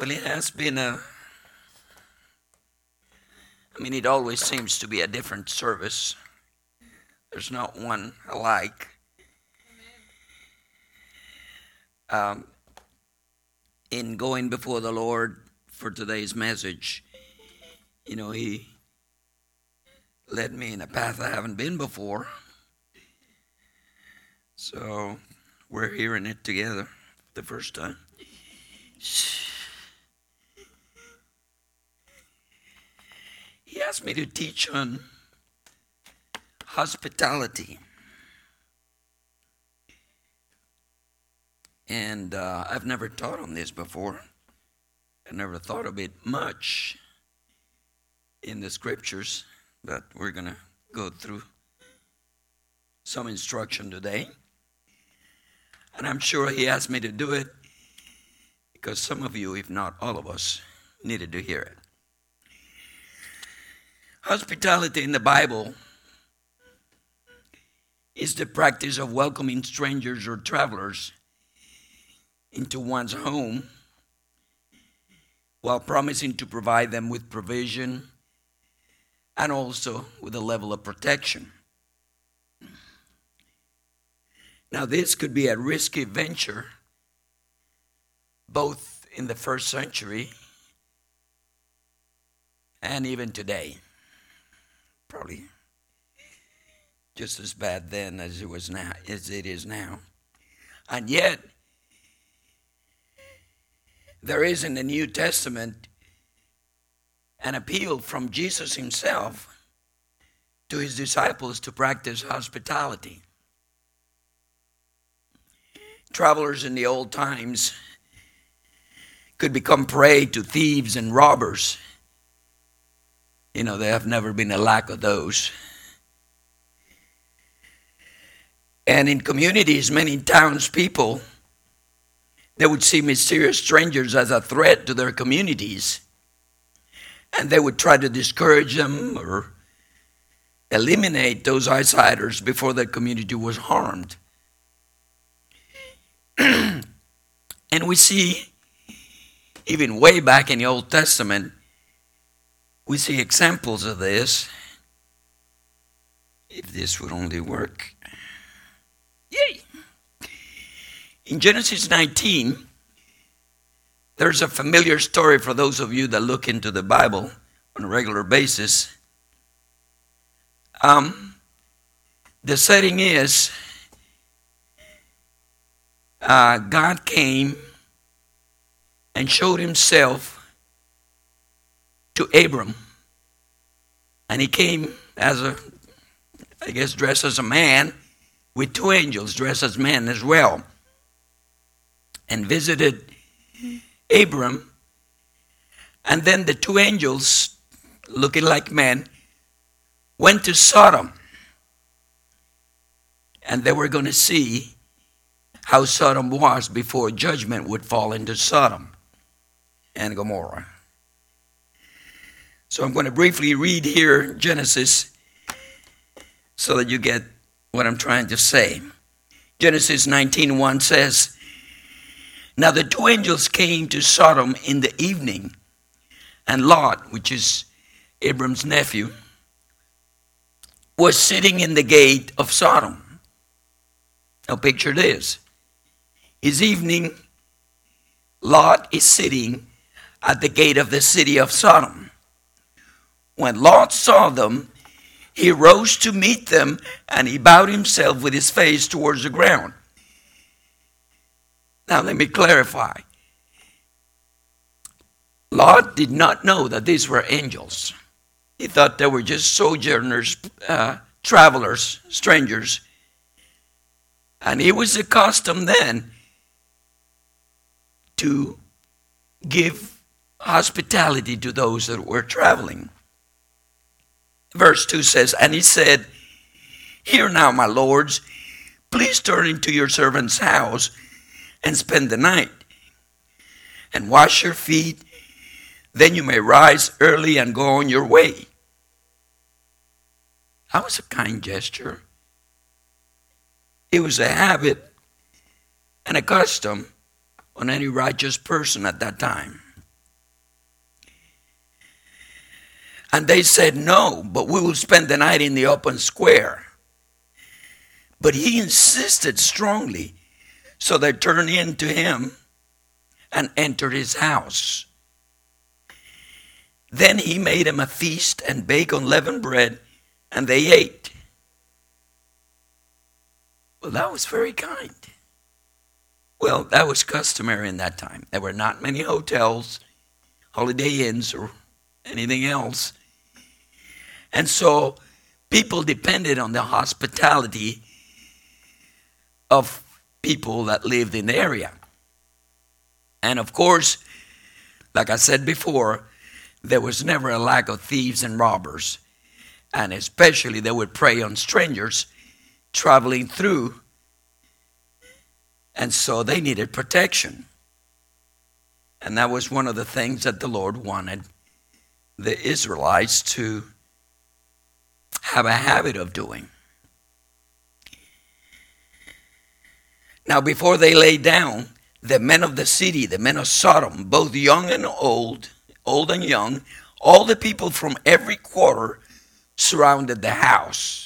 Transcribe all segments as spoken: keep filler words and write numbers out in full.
Well, it has been a, I mean, it always seems to be a different service. There's not one alike. Um, in going before the Lord for today's message, you know, He led me in a path I haven't been before. So we're hearing it together the first time. He asked me to teach on hospitality. And uh, I've never taught on this before. I never thought of it much in the scriptures, but we're going to go through some instruction today. And I'm sure he asked me to do it because some of you, if not all of us, needed to hear it. Hospitality in the Bible is the practice of welcoming strangers or travelers into one's home while promising to provide them with provision and also with a level of protection. Now, this could be a risky venture both in the first century and even today. Probably just as bad then as it was now, as it is now. And yet, there is in the New Testament an appeal from Jesus himself to his disciples to practice hospitality. Travelers in the old times could become prey to thieves and robbers. You know, there have never been a lack of those. And in communities, many townspeople, they would see mysterious strangers as a threat to their communities. And they would try to discourage them or eliminate those outsiders before their community was harmed. And we see, even way back in the Old Testament, we see examples of this. If this would only work. Yay! In Genesis nineteen, there's a familiar story for those of you that look into the Bible on a regular basis. Um, the setting is uh, God came and showed himself to Abram. And he came as a, I guess, dressed as a man with two angels dressed as men as well. And visited Abram. And then the two angels, looking like men, went to Sodom. And they were going to see how Sodom was before judgment would fall into Sodom and Gomorrah. So I'm going to briefly read here Genesis so that you get what I'm trying to say. Genesis nineteen one says, "Now the two angels came to Sodom in the evening, and Lot," which is Abram's nephew, "was sitting in the gate of Sodom." Now picture this. It's evening. Lot is sitting at the gate of the city of Sodom. When Lot saw them, he rose to meet them, and he bowed himself with his face towards the ground. Now let me clarify. Lot did not know that these were angels. He thought they were just sojourners, uh, travelers, strangers. And he was accustomed then to give hospitality to those that were traveling. Verse two says, "And he said, 'Hear now, my lords, please turn into your servant's house and spend the night, and wash your feet. Then you may rise early and go on your way.'" That was a kind gesture. It was a habit and a custom on any righteous person at that time. And they said, no, but we will spend the night in the open square. But he insisted strongly. So they turned in to him and entered his house. Then he made them a feast and baked unleavened bread, and they ate. Well, that was very kind. Well, that was customary in that time. There were not many hotels, Holiday Inns, or anything else. And so people depended on the hospitality of people that lived in the area. And of course, like I said before, there was never a lack of thieves and robbers. And especially they would prey on strangers traveling through. And so they needed protection. And that was one of the things that the Lord wanted the Israelites to have a habit of doing. Now, before they lay down, the men of the city, the men of Sodom, both young and old, old and young, all the people from every quarter surrounded the house.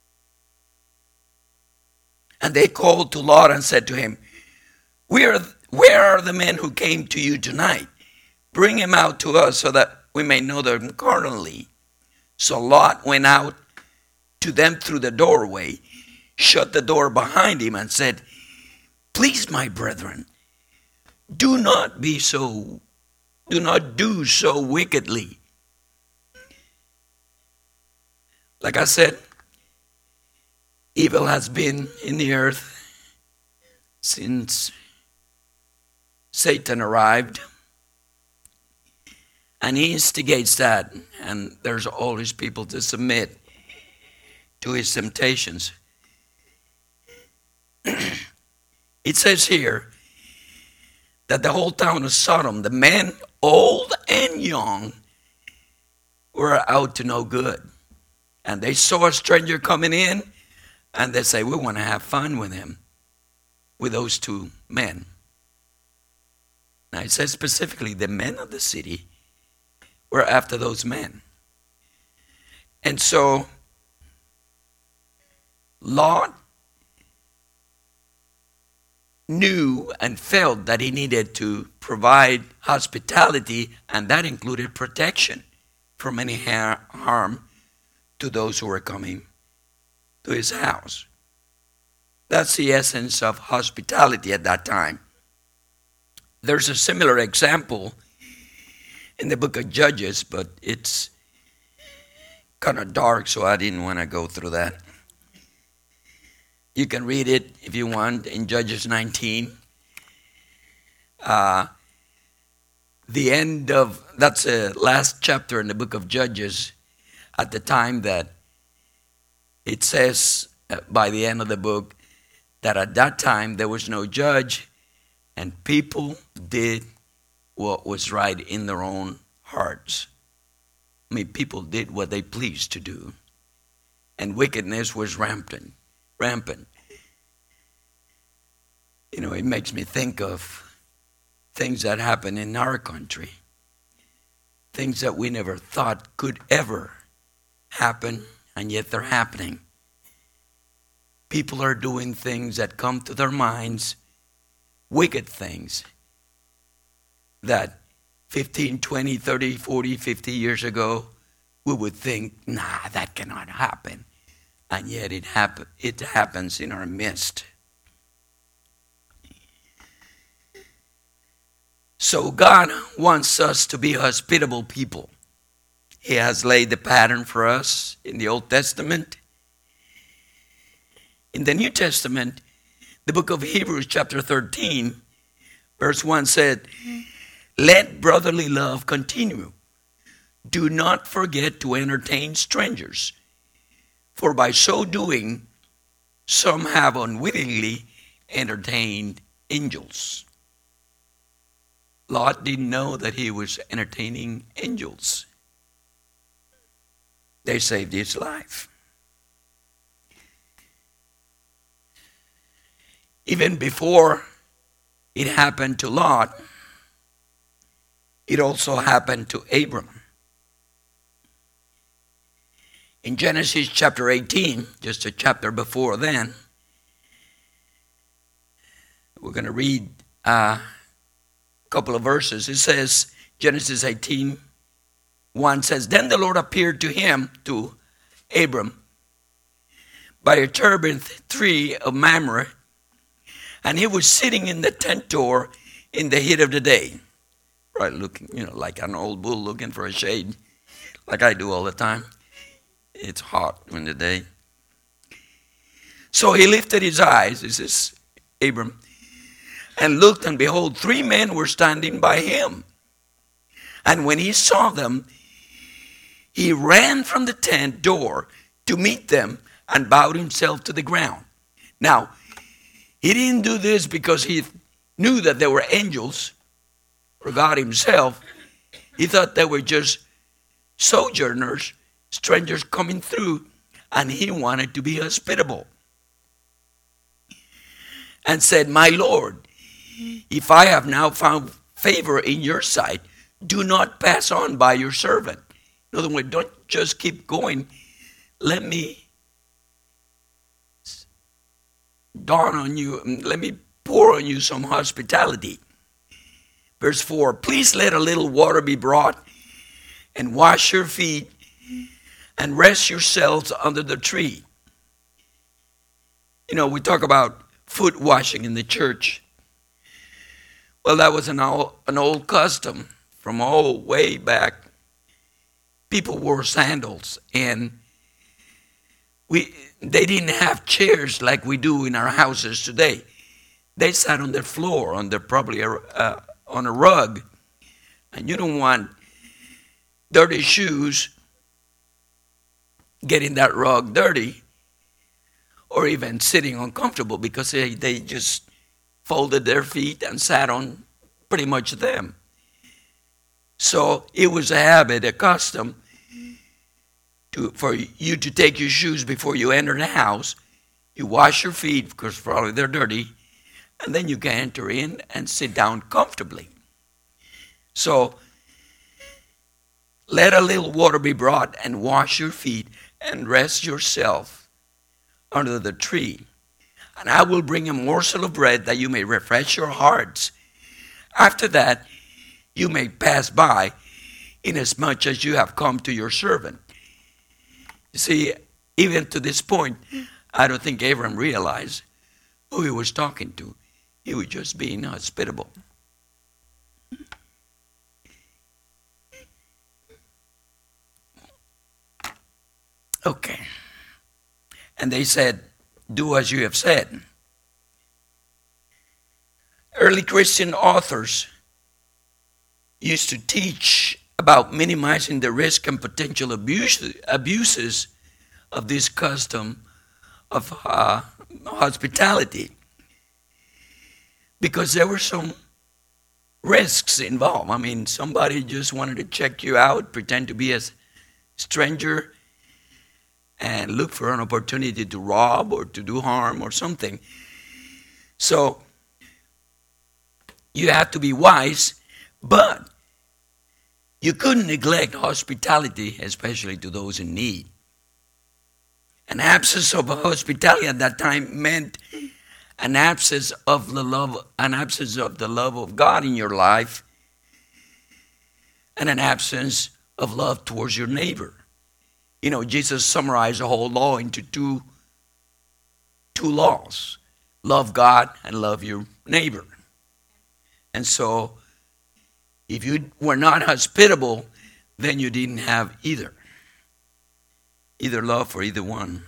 And they called to Lot and said to him, Where, where are the men who came to you tonight? Bring him out to us so that we may know them carnally. So Lot went out to them through the doorway, shut the door behind him, and said, Please, my brethren, do not be so, do not do so wickedly. Like I said, evil has been in the earth since Satan arrived. And he instigates that, and there's always people to submit to his temptations. It says here that the whole town of Sodom, the men, old and young, were out to no good. And they saw a stranger coming in, and they say, we want to have fun with him, with those two men. Now it says specifically the men of the city were after those men. And so Lot knew and felt that he needed to provide hospitality, and that included protection from any harm to those who were coming to his house. That's the essence of hospitality at that time. There's a similar example in the book of Judges, but it's kind of dark, so I didn't want to go through that. You can read it if you want in Judges nineteen. Uh, the end of, that's the last chapter in the book of Judges, at the time that it says uh, by the end of the book that at that time there was no judge and people did what was right in their own hearts. I mean, people did what they pleased to do. And wickedness was rampant. Rampant. You know, it makes me think of things that happen in our country. Things that we never thought could ever happen, and yet they're happening. People are doing things that come to their minds, wicked things, that fifteen, twenty, thirty, forty, fifty years ago, we would think, nah, that cannot happen. And yet it, happen, it happens in our midst. So God wants us to be hospitable people. He has laid the pattern for us in the Old Testament. In the New Testament, the book of Hebrews chapter thirteen, verse one said, Let brotherly love continue. Do not forget to entertain strangers. For by so doing, some have unwittingly entertained angels. Lot didn't know that he was entertaining angels. They saved his life. Even before it happened to Lot, it also happened to Abram. In Genesis chapter eighteen, just a chapter before then, we're going to read uh, a couple of verses. It says, Genesis eighteen, one says, Then the Lord appeared to him, to Abram, by a terebinth tree of Mamre, and he was sitting in the tent door in the heat of the day. Right, looking, you know, like an old bull looking for a shade, like I do all the time. It's hot in the day. So he lifted his eyes, this is Abram, and looked, and behold, three men were standing by him. And when he saw them, he ran from the tent door to meet them and bowed himself to the ground. Now, he didn't do this because he knew that they were angels, or God himself. He thought they were just sojourners, strangers coming through, and he wanted to be hospitable. And said, My Lord, if I have now found favor in your sight, do not pass on by your servant. In other words, don't just keep going. Let me dawn on you, let me pour on you some hospitality. Verse four, please let a little water be brought and wash your feet and rest yourselves under the tree. You know, we talk about foot washing in the church. Well, that was an old, an old custom from all way back. People wore sandals, and we they didn't have chairs like we do in our houses today. They sat on the floor, on the probably a, uh, on a rug, and you don't want dirty shoes getting that rug dirty, or even sitting uncomfortable, because they, they just folded their feet and sat on pretty much them. So it was a habit, a custom, to, for you to take your shoes before you enter the house. You wash your feet, because probably they're dirty, and then you can enter in and sit down comfortably. So let a little water be brought and wash your feet and rest yourself under the tree. And I will bring a morsel of bread that you may refresh your hearts. After that, you may pass by, inasmuch as you have come to your servant. You see, even to this point, I don't think Abram realized who he was talking to. He was just being hospitable. Okay. And they said, do as you have said. Early Christian authors used to teach about minimizing the risk and potential abuse, abuses of this custom of uh, hospitality, because there were some risks involved. I mean, somebody just wanted to check you out, pretend to be a stranger, and look for an opportunity to rob or to do harm or something. So you have to be wise, but you couldn't neglect hospitality, especially to those in need. An absence of hospitality at that time meant an absence of the love, an absence of the love of God in your life, and an absence of love towards your neighbor. You know, Jesus summarized the whole law into two, two laws. Love God and love your neighbor. And so, if you were not hospitable, then you didn't have either. Either love for either one.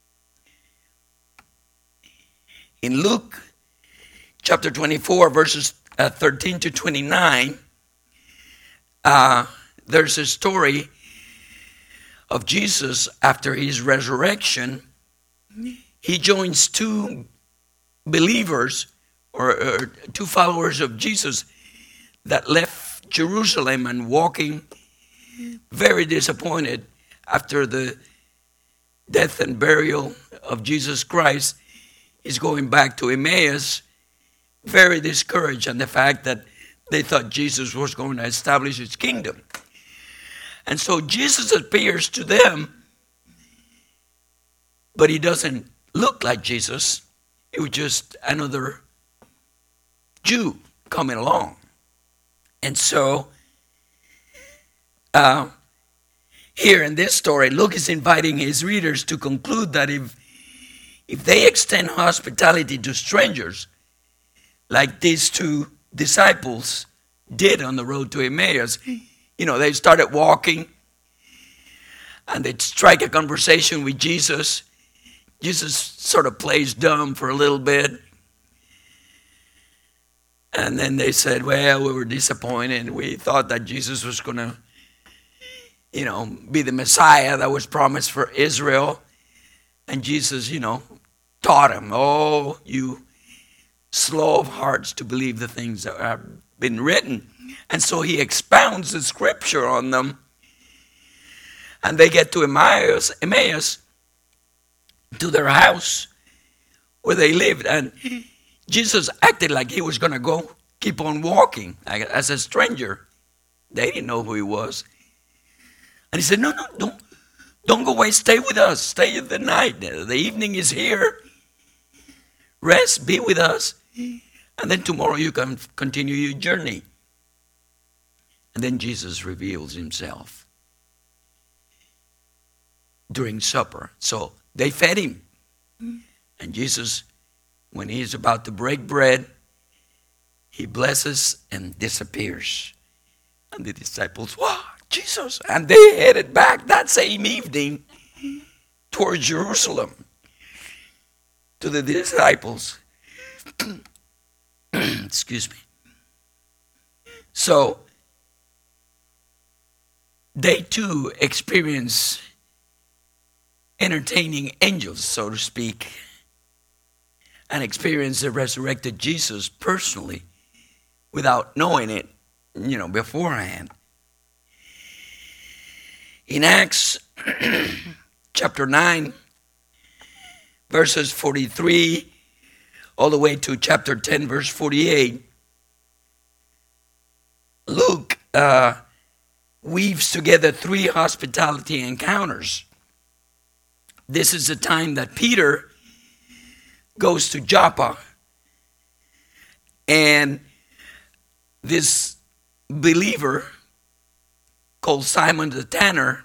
In Luke chapter twenty-four, verses uh, thirteen to twenty-nine, uh, there's a story of Jesus after his resurrection. He joins two believers, or, or two followers of Jesus, that left Jerusalem and walking very disappointed after the death and burial of Jesus Christ. He's going back to Emmaus, very discouraged on the fact that they thought Jesus was going to establish his kingdom. And so Jesus appears to them but he doesn't look like Jesus. It was just another Jew coming along. And so, uh, here in this story, Luke is inviting his readers to conclude that if, if they extend hospitality to strangers, like these two disciples did on the road to Emmaus, you know, they started walking and they'd strike a conversation with Jesus. Jesus sort of plays dumb for a little bit. And then they said, well, we were disappointed. We thought that Jesus was going to, you know, be the Messiah that was promised for Israel. And Jesus, you know, taught him, oh, you slow of hearts to believe the things that have been written. And so he expounds the scripture on them. And they get to Emmaus, Emmaus, to their house where they lived. And Jesus acted like he was going to go keep on walking as a stranger. They didn't know who he was. And he said, no, no, don't, don't go away. Stay with us. Stay the night. The evening is here. Rest, be with us. And then tomorrow you can continue your journey. And then Jesus reveals himself during supper. So they fed him. And Jesus, when he's about to break bread, he blesses and disappears. And the disciples, wow, Jesus. And they headed back that same evening towards Jerusalem to the disciples. Excuse me. So they too experience entertaining angels, so to speak, and experience the resurrected Jesus personally without knowing it, you know, beforehand. In Acts chapter nine, verses forty-three, all the way to chapter ten, verse forty-eight, Luke uh, weaves together three hospitality encounters. This is the time that Peter goes to Joppa, and this believer called Simon the Tanner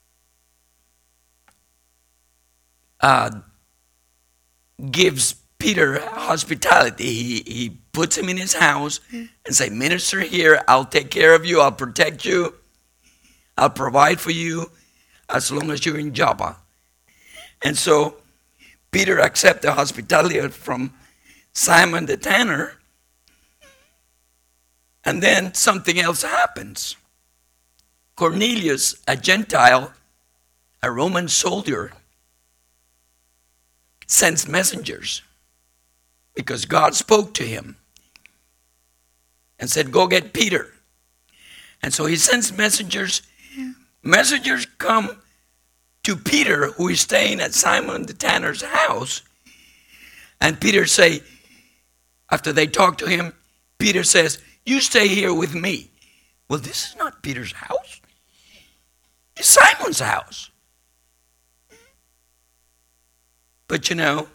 uh, gives Peter hospitality. He, he puts him in his house and say, minister here, I'll take care of you, I'll protect you, I'll provide for you as long as you're in Joppa. And so Peter accepts the hospitality from Simon the Tanner, and then something else happens. Cornelius, a Gentile, a Roman soldier, sends messengers because God spoke to him and said, go get Peter. And so he sends messengers. Messengers come to Peter, who is staying at Simon the Tanner's house. And Peter say, after they talk to him, Peter says, you stay here with me. Well, this is not Peter's house. It's Simon's house. But you know,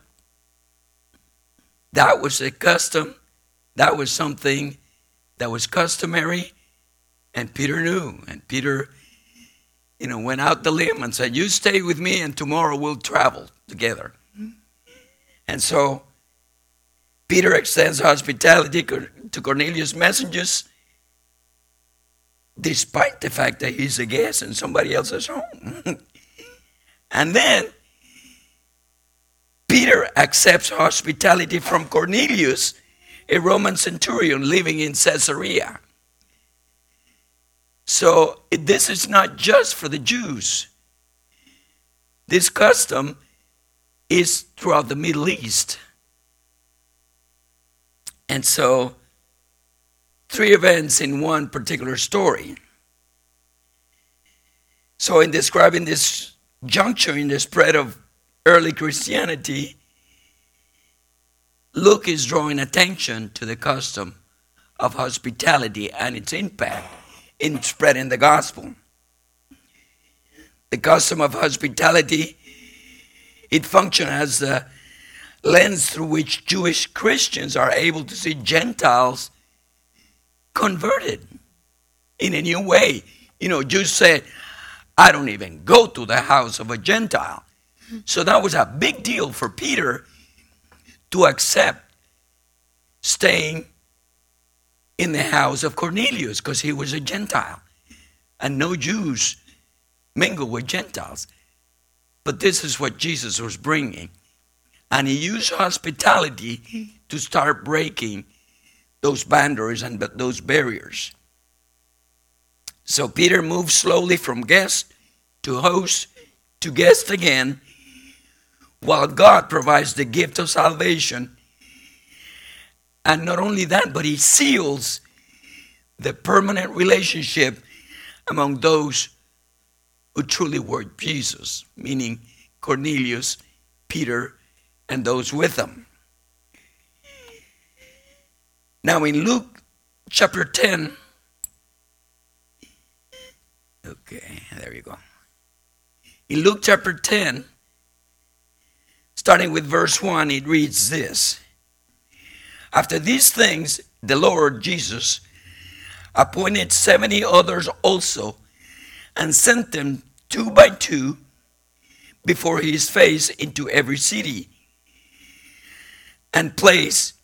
that was a custom. That was something that was customary. And Peter knew. And Peter, you know, went out the limb and said, you stay with me and tomorrow we'll travel together. And so Peter extends hospitality to Cornelius' messengers, despite the fact that he's a guest in somebody else's home. And then Peter accepts hospitality from Cornelius, a Roman centurion living in Caesarea. So this is not just for the Jews. This custom is throughout the Middle East. And so, three events in one particular story. So in describing this juncture in the spread of early Christianity, Luke is drawing attention to the custom of hospitality and its impact in spreading the gospel. The custom of hospitality It functions as the lens through which Jewish Christians are able to see Gentiles converted in a new way. You know, Jews said, I don't even go to the house of a Gentile. So that was a big deal for Peter to accept staying in the house of Cornelius because he was a Gentile. And no Jews mingle with Gentiles. But this is what Jesus was bringing. And he used hospitality to start breaking those boundaries and those barriers. So Peter moves slowly from guest to host to guest again, while God provides the gift of salvation. And not only that, but he seals the permanent relationship among those who truly worship Jesus, meaning Cornelius, Peter, and those with them. Now in Luke chapter ten, okay, there you go. In Luke chapter ten, starting with verse one, it reads this. After these things, the Lord Jesus appointed seventy others also, and sent them two by two before his face into every city and place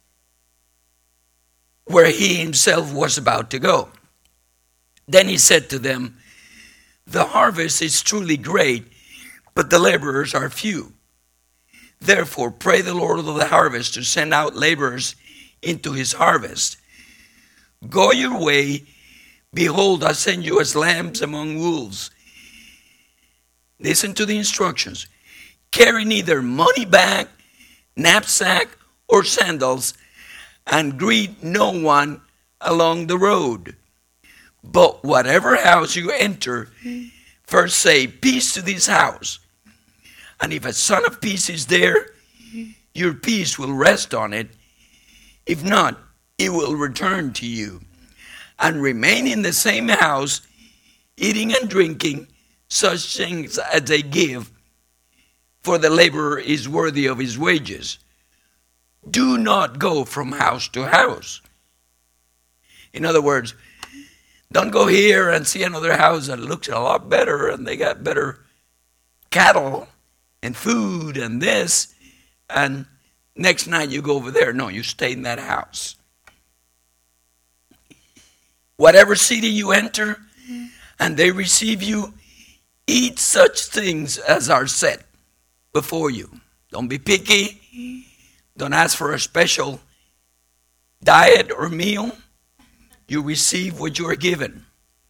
where he himself was about to go. Then he said to them, the harvest is truly great, but the laborers are few. Therefore, pray the Lord of the harvest to send out laborers into his harvest. Go your way. Behold, I send you as lambs among wolves. Listen to the instructions. Carry neither money bag, knapsack, or sandals, and greet no one along the road. But whatever house you enter, first say, peace to this house. And if a son of peace is there, your peace will rest on it. If not, it will return to you. And remain in the same house, eating and drinking such things as they give, for the laborer is worthy of his wages. Do not go from house to house. In other words, don't go here and see another house that looks a lot better and they got better cattle and food and this, and next night you go over there. No, you stay in that house. Whatever city you enter and they receive you, eat such things as are set before you. Don't be picky. Don't ask for a special diet or meal. You receive what you are given.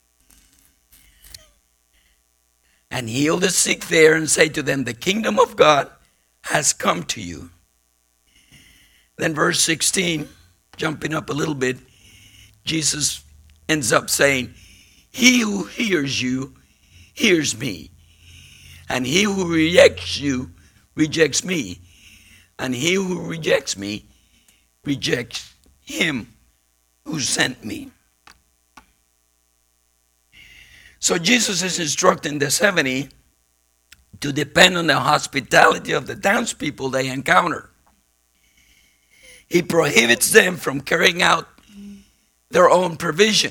And heal the sick there and say to them, the kingdom of God has come to you. Then verse sixteen, jumping up a little bit, Jesus ends up saying, he who hears you, hears me. And he who rejects you, rejects me. And he who rejects me, rejects him who sent me. So Jesus is instructing the seventy to depend on the hospitality of the townspeople they encounter. He prohibits them from carrying out their own provision.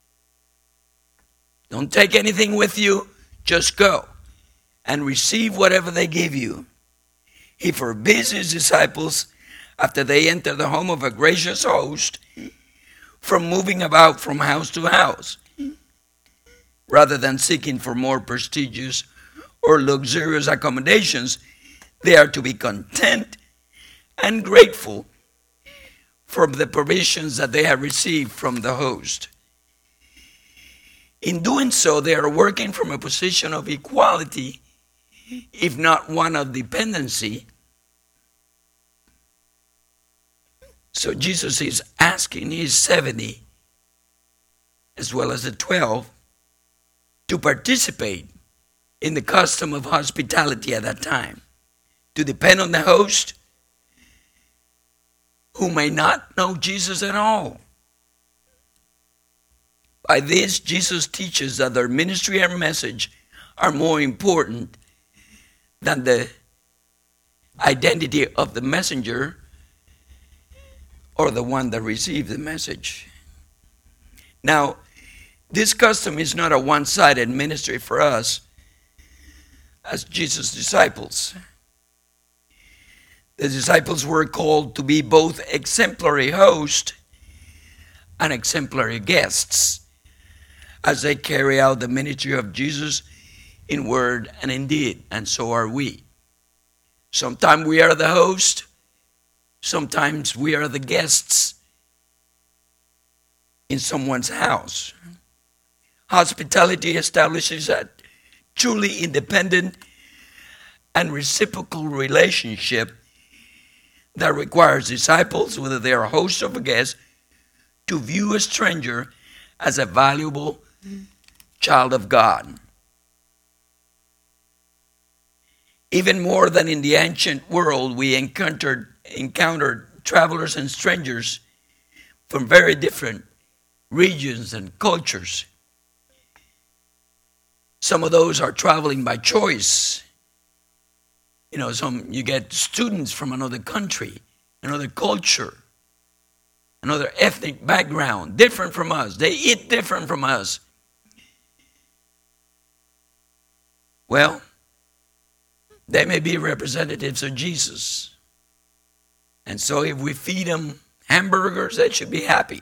Don't take anything with you, just go and receive whatever they give you. He forbids his disciples, after they enter the home of a gracious host, from moving about from house to house, rather than seeking for more prestigious or luxurious accommodations. They are to be content and grateful for the provisions that they have received from the host. In doing so, they are working from a position of equality, if not one of dependency. So Jesus is asking his seventy, as well as the twelve, to participate in the custom of hospitality at that time, to depend on the host who may not know Jesus at all. By this, Jesus teaches that their ministry and message are more important than the identity of the messenger or the one that received the message. Now, this custom is not a one-sided ministry for us as Jesus' disciples. The disciples were called to be both exemplary hosts and exemplary guests as they carry out the ministry of Jesus in word and in deed, and so are we. Sometimes we are the host, sometimes we are the guests in someone's house. Hospitality establishes a truly independent and reciprocal relationship that requires disciples, whether they are hosts or guests, to view a stranger as a valuable child of God. Even more than in the ancient world, we encountered, encountered travelers and strangers from very different regions and cultures. Some of those are traveling by choice. You know, some you get students from another country, another culture, another ethnic background, different from us. They eat different from us. Well, they may be representatives of Jesus. And so if we feed them hamburgers, they should be happy.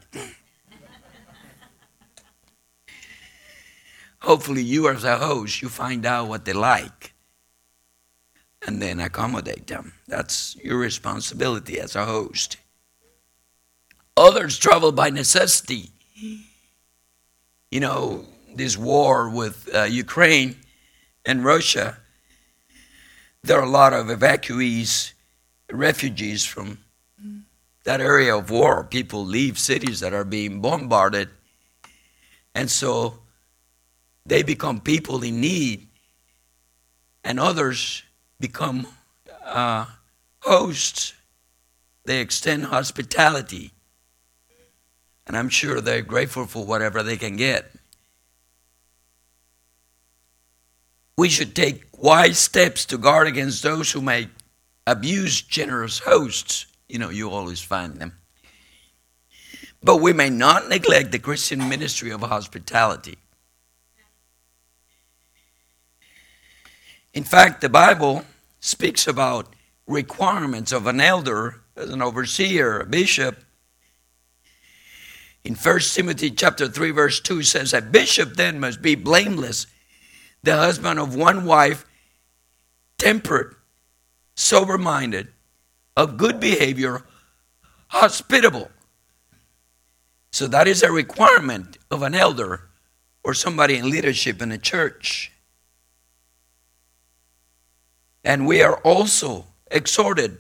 Hopefully you as a host, you find out what they like and then accommodate them. That's your responsibility as a host. Others travel by necessity. You know, this war with uh, Ukraine and Russia, there are a lot of evacuees, refugees from that area of war. People leave cities that are being bombarded. And so they become people in need. And others become uh, hosts. They extend hospitality. And I'm sure they're grateful for whatever they can get. We should take wise steps to guard against those who may abuse generous hosts. You know, you always find them. But we may not neglect the Christian ministry of hospitality. In fact, the Bible speaks about requirements of an elder, as an overseer, a bishop. In First Timothy chapter three, verse two says, a bishop then must be blameless, the husband of one wife, temperate, sober-minded, of good behavior, hospitable. So that is a requirement of an elder or somebody in leadership in a church. And we are also exhorted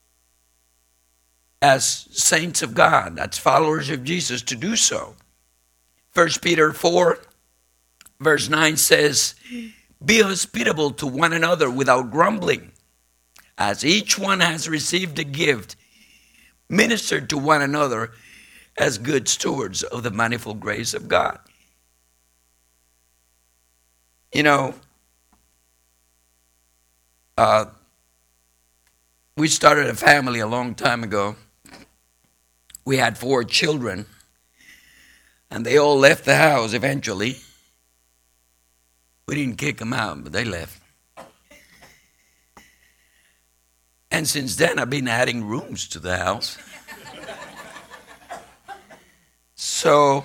as saints of God, as followers of Jesus, to do so. First Peter four, verse nine says, be hospitable to one another without grumbling. As each one has received a gift, minister to one another as good stewards of the manifold grace of God. You know, uh, we started a family a long time ago. We had four children, and they all left the house eventually. We didn't kick them out, but they left. And since then, I've been adding rooms to the house. So,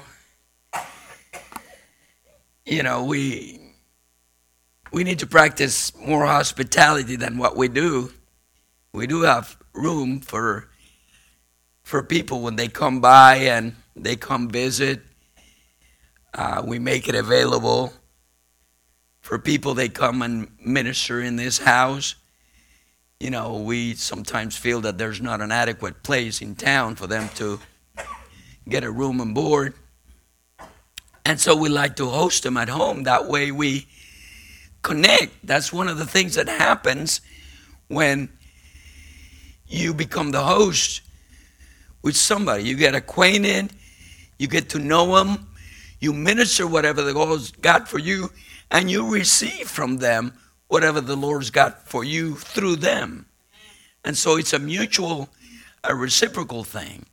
you know, we we need to practice more hospitality than what we do. We do have room for for people when they come by and they come visit. Uh, we make it available for people. They come and minister in this house. You know, we sometimes feel that there's not an adequate place in town for them to get a room and board. And so we like to host them at home. That way we connect. That's one of the things that happens when you become the host with somebody. You get acquainted. You get to know them. You minister whatever the Lord's got for you. And you receive from them whatever the Lord's got for you through them. And so it's a mutual, a reciprocal thing.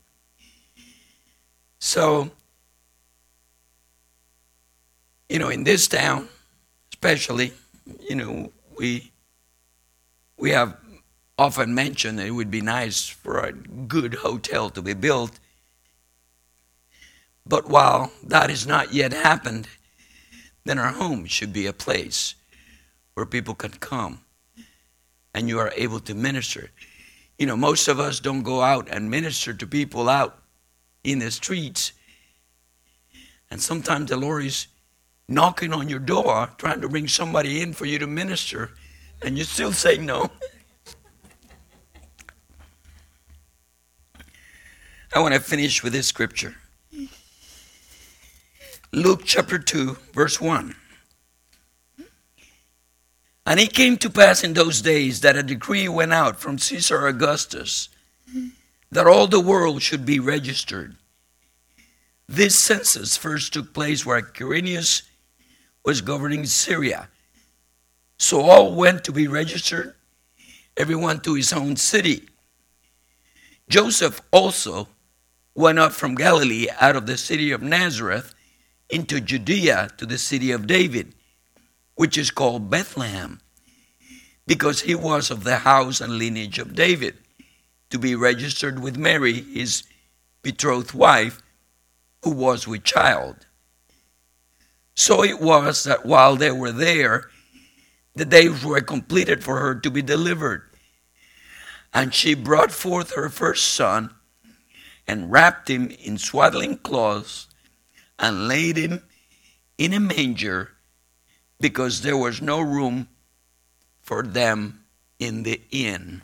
So, you know, in this town, especially, you know, we we have often mentioned that it would be nice for a good hotel to be built. But while that has not yet happened, then our home should be a place where people can come and you are able to minister. You know, most of us don't go out and minister to people out in the streets. And sometimes the Lord is knocking on your door, trying to bring somebody in for you to minister, and you still say no. I want to finish with this scripture. Luke chapter two, verse one. And it came to pass in those days that a decree went out from Caesar Augustus that all the world should be registered. This census first took place where Quirinius was governing Syria. So all went to be registered, everyone to his own city. Joseph also went up from Galilee out of the city of Nazareth into Judea to the city of David, which is called Bethlehem, because he was of the house and lineage of David, to be registered with Mary, his betrothed wife, who was with child. So it was that while they were there, the days were completed for her to be delivered. And she brought forth her first son, and wrapped him in swaddling cloths, and laid him in a manger, because there was no room for them in the inn.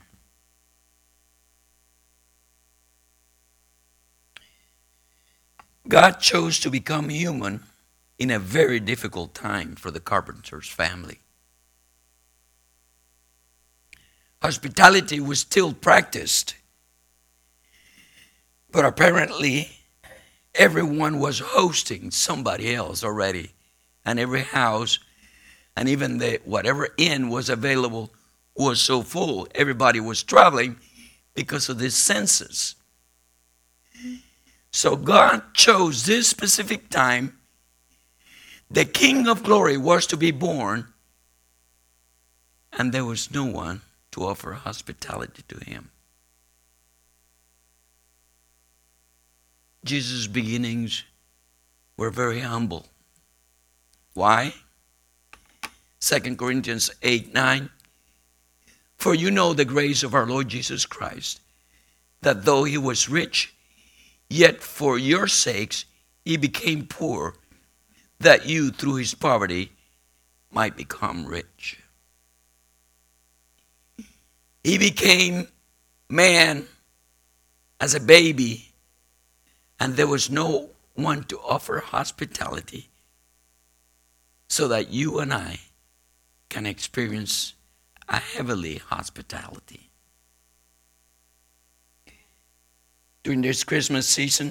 God chose to become human in a very difficult time for the carpenter's family. Hospitality was still practiced, but apparently everyone was hosting somebody else already, and every house and even the whatever inn was available was so full. Everybody was traveling because of this census. So God chose this specific time. The King of Glory was to be born, and there was no one to offer hospitality to him. Jesus' beginnings were very humble. Why? Second Corinthians eight, nine. For you know the grace of our Lord Jesus Christ, that though he was rich, yet for your sakes he became poor, that you through his poverty might become rich. He became man as a baby, and there was no one to offer hospitality so that you and I can experience a heavenly hospitality. During this Christmas season,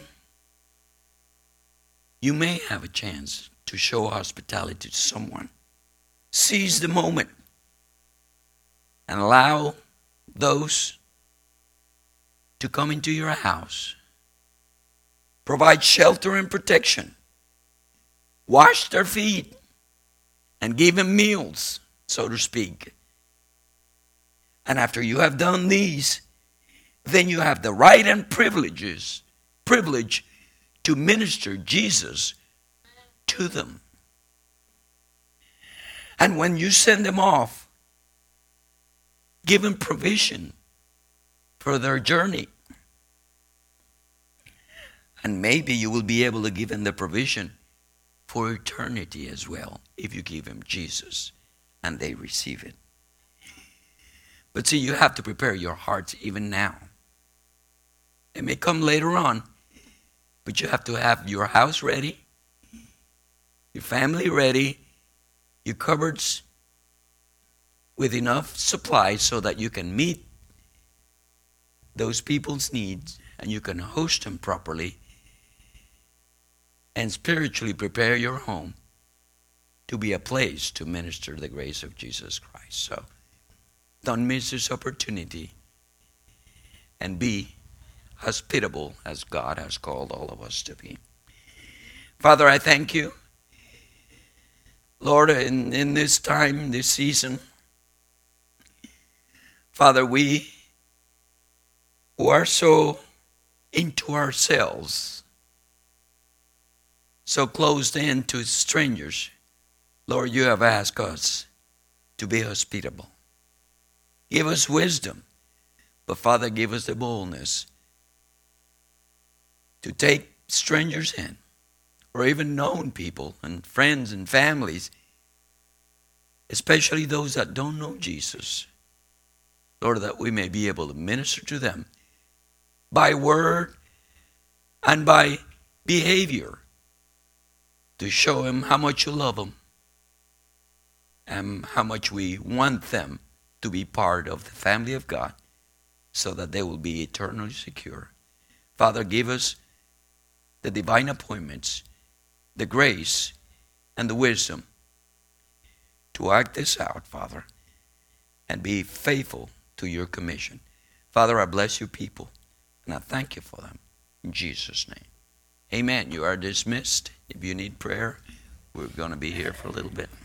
you may have a chance to show hospitality to someone. Seize the moment and allow those to come into your house. Provide shelter and protection. Wash their feet and give them meals, so to speak. And after you have done these, then you have the right and privileges, privilege to minister Jesus to them. And when you send them off, give them provision for their journey. And maybe you will be able to give them the provision for eternity as well, if you give them Jesus and they receive it. But see, you have to prepare your hearts even now. It may come later on, but you have to have your house ready, your family ready, your cupboards with enough supplies so that you can meet those people's needs and you can host them properly and spiritually prepare your home to be a place to minister the grace of Jesus Christ. So don't miss this opportunity and be hospitable as God has called all of us to be. Father, I thank you. Lord, in, in this time, this season, Father, we who are so into ourselves, so closed in to strangers, Lord, you have asked us to be hospitable. Give us wisdom, but Father, give us the boldness to take strangers in, or even known people and friends and families, especially those that don't know Jesus. Lord, that we may be able to minister to them by word and by behavior to show them how much you love them and how much we want them to be part of the family of God so that they will be eternally secure. Father, give us the divine appointments, the grace, and the wisdom to act this out, Father, and be faithful to your commission. Father, I bless your people, and I thank you for them. In Jesus' name. Amen. You are dismissed. If you need prayer, we're going to be here for a little bit.